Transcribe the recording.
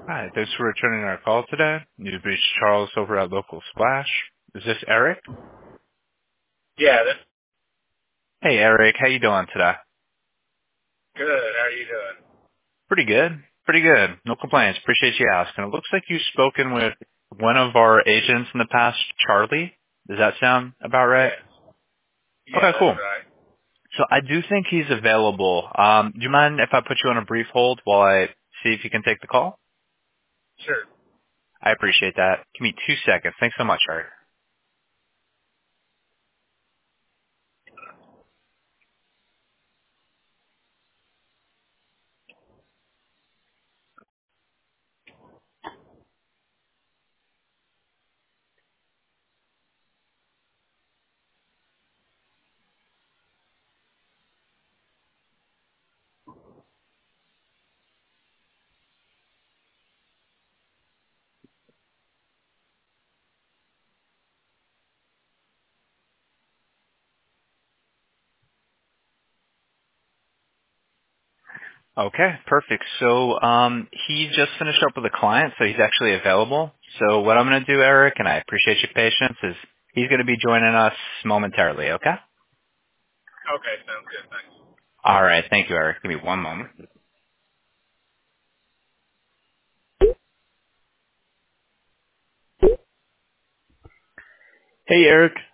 Hi, thanks for returning our call today. You've reached Charles over at Local Splash. Is this Eric? Yeah, that's Hey, Eric. How you doing today? good. How are you doing? Pretty good. Pretty good. No complaints. Appreciate you asking. It looks like you've spoken with one of our agents in the past, Charlie. Does that sound about right? Yes. Yeah, Okay, that's cool. right. So I do think he's available. Do you mind if I put you on a brief hold while I see if you can take the call? Sure. I appreciate that. Give me 2 seconds. Thanks so much, Eric. Okay, perfect. So he just finished up with a client, so he's actually available. So what I'm going to do, Eric, and I appreciate your patience, is he's going to be joining us momentarily, okay? Okay, sounds good. Thanks. All right, thank you, Eric. Give me one moment. Hey, Eric.